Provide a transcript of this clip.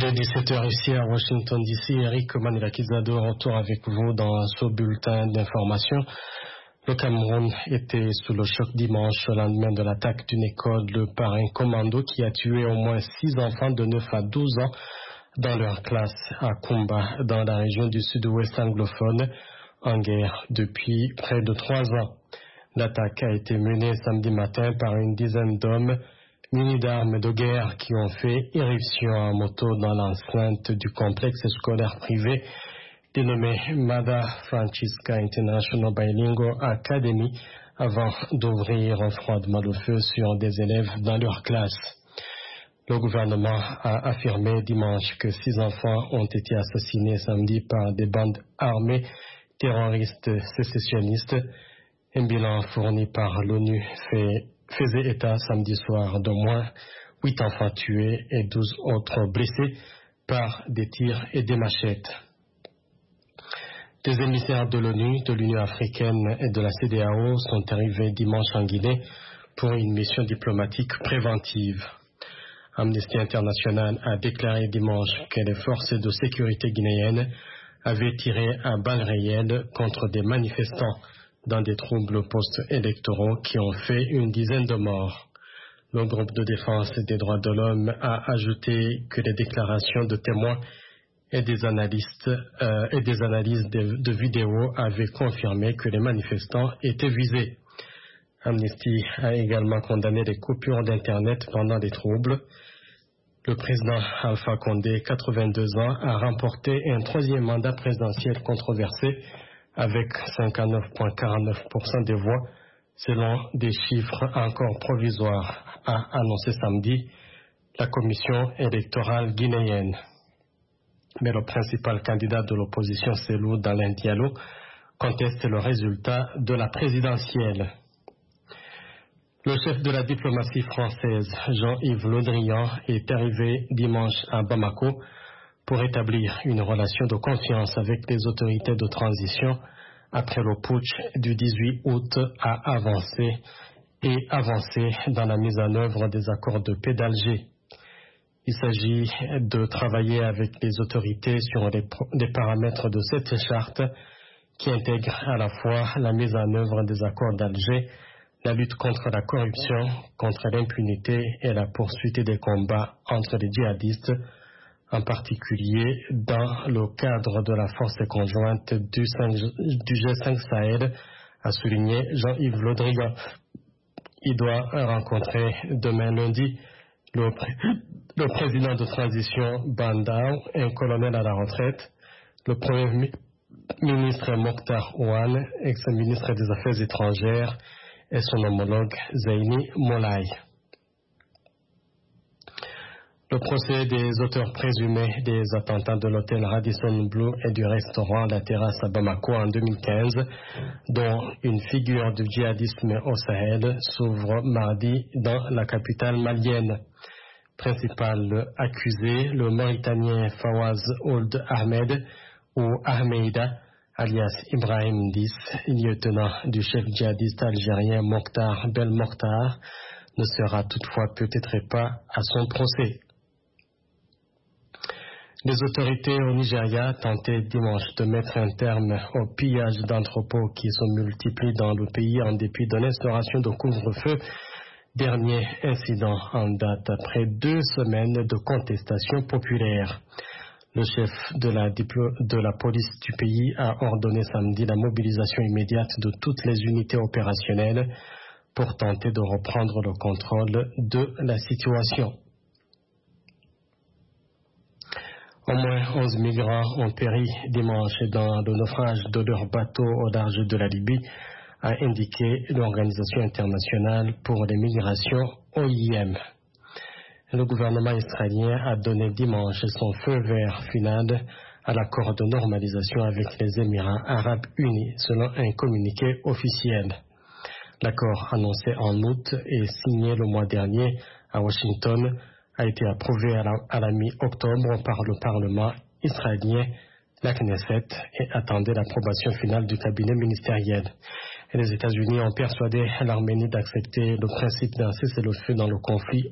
Il est 17h ici à Washington DC. Eric Manilakizado retour avec vous dans ce bulletin d'information. Le Cameroun était sous le choc dimanche au lendemain de l'attaque d'une école par un commando qui a tué au moins 6 enfants de 9 à 12 ans dans leur classe à Kumba, dans la région du sud-ouest anglophone, en guerre depuis près de 3 ans. L'attaque a été menée samedi matin par une dizaine d'hommes munis d'armes de guerre qui ont fait éruption en moto dans l'enceinte du complexe scolaire privé dénommé Mother Francisca International Bilingual Academy avant d'ouvrir un froidement de feu sur des élèves dans leur classe. Le gouvernement a affirmé dimanche que 6 enfants ont été assassinés samedi par des bandes armées terroristes sécessionnistes. Un bilan fourni par l'ONU faisait état samedi soir d'au moins 8 enfants tués et 12 autres blessés par des tirs et des machettes. Des émissaires de l'ONU, de l'Union africaine et de la CEDEAO sont arrivés dimanche en Guinée pour une mission diplomatique préventive. Amnesty International a déclaré dimanche que les forces de sécurité guinéennes avaient tiré à balles réelles contre des manifestants dans des troubles post-électoraux qui ont fait une dizaine de morts. Le groupe de défense des droits de l'homme a ajouté que les déclarations de témoins et des analyses de vidéos avaient confirmé que les manifestants étaient visés. Amnesty a également condamné les coupures d'Internet pendant les troubles. Le président Alpha Condé, 82 ans, a remporté un 3e mandat présidentiel controversé avec 59,49% des voix, selon des chiffres encore provisoires, a annoncé samedi la commission électorale guinéenne. Mais le principal candidat de l'opposition, Cellou Dalein Diallo, conteste le résultat de la présidentielle. Le chef de la diplomatie française, Jean-Yves Le Drian, est arrivé dimanche à Bamako pour établir une relation de confiance avec les autorités de transition après le putsch du 18 août à avancer dans la mise en œuvre des accords de paix d'Alger. Il s'agit de travailler avec les autorités sur les paramètres de cette charte qui intègre à la fois la mise en œuvre des accords d'Alger, la lutte contre la corruption, contre l'impunité et la poursuite des combats entre les djihadistes, en particulier dans le cadre de la force conjointe du G5 Sahel, a souligné Jean-Yves Le Drian. Il doit rencontrer demain lundi le président de transition Bandao, un colonel à la retraite, le premier ministre Mokhtar Ouane, ex-ministre des Affaires étrangères, et son homologue Zaini Molai. Le procès des auteurs présumés des attentats de l'hôtel Radisson Blu et du restaurant La Terrasse à Bamako en 2015, dont une figure du djihadisme au Sahel, s'ouvre mardi dans la capitale malienne. Principal accusé, le Mauritanien Fawaz Ould Ahmed ou Ahmeida, alias Ibrahim 10, lieutenant du chef djihadiste algérien Mokhtar Belmokhtar, ne sera toutefois peut-être pas à son procès. Les autorités au Nigeria tentaient dimanche de mettre un terme au pillage d'entrepôts qui se multiplient dans le pays en dépit de l'instauration de couvre-feu. Dernier incident en date après 2 semaines de contestation populaire. Le chef de la police du pays a ordonné samedi la mobilisation immédiate de toutes les unités opérationnelles pour tenter de reprendre le contrôle de la situation. Au moins 11 migrants ont péri dimanche dans le naufrage de leur bateau au large de la Libye, a indiqué l'Organisation internationale pour les migrations OIM. Le gouvernement israélien a donné dimanche son feu vert final à l'accord de normalisation avec les Émirats arabes unis, selon un communiqué officiel. L'accord annoncé en août et signé le mois dernier à Washington a été approuvé à la mi-octobre par le Parlement israélien, la Knesset, et attendait l'approbation finale du cabinet ministériel. Et les États-Unis ont persuadé l'Arménie d'accepter le principe d'un cessez-le-feu dans le conflit